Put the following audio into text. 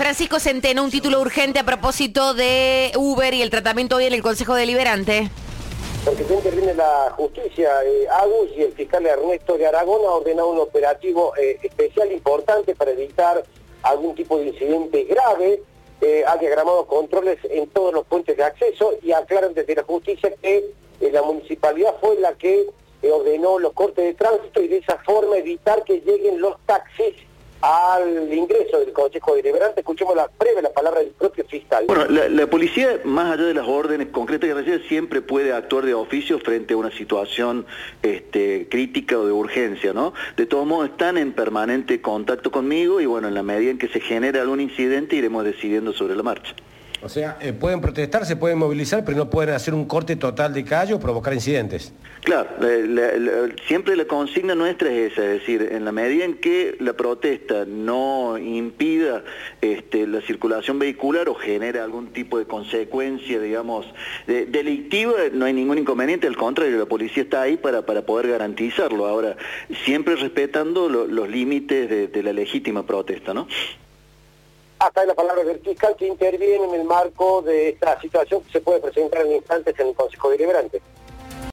Francisco Centeno, un título urgente a propósito de Uber y el tratamiento hoy en el Consejo Deliberante. Porque se interviene la justicia, Agus y el fiscal Ernesto de Aragón ha ordenado un operativo especial importante para evitar algún tipo de incidente grave. Ha diagramado controles en todos los puentes de acceso y aclaran desde la justicia que la municipalidad fue la que ordenó los cortes de tránsito y de esa forma evitar que lleguen los taxis al ingreso del Consejo Deliberante. Escuchemos la palabra del propio fiscal. Bueno, la policía, más allá de las órdenes concretas que recibe, siempre puede actuar de oficio frente a una situación crítica o de urgencia, ¿no? De todos modos, están en permanente contacto conmigo y bueno, en la medida en que se genere algún incidente, iremos decidiendo sobre la marcha. O sea, pueden protestar, se pueden movilizar, pero no pueden hacer un corte total de calle o provocar incidentes. Claro, siempre la consigna nuestra es esa, es decir, en la medida en que la protesta no impida la circulación vehicular o genere algún tipo de consecuencia, digamos, delictiva, no hay ningún inconveniente, al contrario, la policía está ahí para poder garantizarlo. Ahora, siempre respetando los límites de la legítima protesta, ¿no? Hasta ahí la palabra del fiscal que interviene en el marco de esta situación que se puede presentar en instantes en el Consejo Deliberante.